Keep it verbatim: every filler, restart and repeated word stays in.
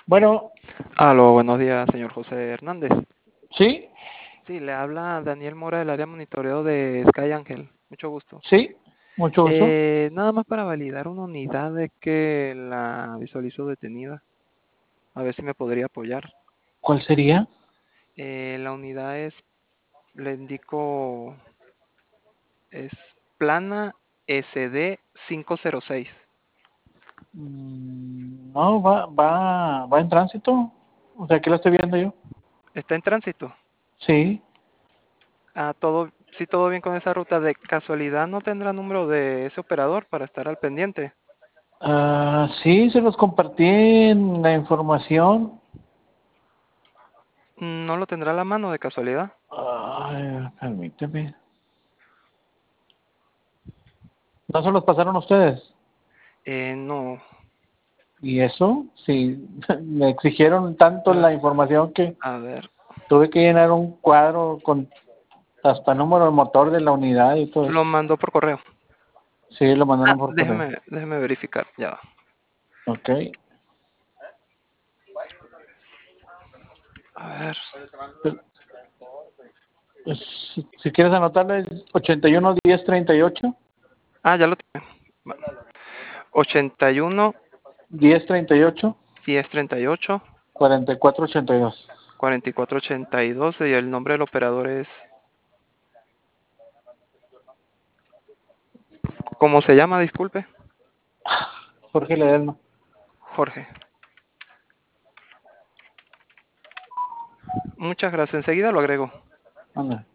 Bueno, Aló, buenos días, señor José Hernández. sí, Sí, le habla Daniel Mora del área monitoreo de Sky Ángel. Mucho gusto. sí, mucho gusto. Eh, nada más para validar una unidad de que la visualizo detenida. A ver si me podría apoyar. ¿Cuál sería? Eh, la unidad es, le indico, es plana S D quinientos seis. Mm, No, va, va, va en tránsito. O sea, aquí la estoy viendo yo. ¿Está en tránsito? Sí. Ah, todo, sí, todo bien con esa ruta. De casualidad, ¿no tendrá número de ese operador para estar al pendiente? Ah, sí, se los compartí en la información. ¿No lo tendrá a la mano de casualidad? Ay, permíteme. ¿No se los pasaron ustedes? Eh, no. ¿Y eso? Sí, me exigieron tanto A la información que a ver, tuve que llenar un cuadro con hasta número de motor de la unidad y todo lo eso. mandó por correo. Sí, lo Ah, mandaron por correo. déjeme, déjeme verificar, ya va. Ok. A ver. Pues, si, si quieres anotarlo, es ochenta y uno diez treinta y ocho. Ah, ya lo tiene. Va. ochenta y uno, diez treinta y ocho, diez, treinta y ocho, cuarenta y cuatro ochenta y dos. cuarenta y cuatro, ochenta y dos y el nombre del operador es... ¿Cómo se llama? Disculpe. Jorge Ledesma. Jorge. Muchas gracias. Enseguida lo agrego. Anda.